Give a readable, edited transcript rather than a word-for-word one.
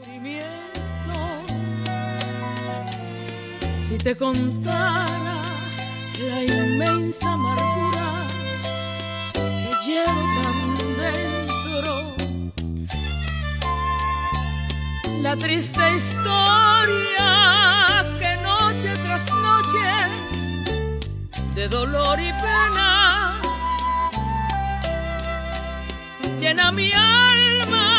Si te contara la inmensa amargura que llevo tan dentro, la triste historia que noche tras noche de dolor y pena llena mi alma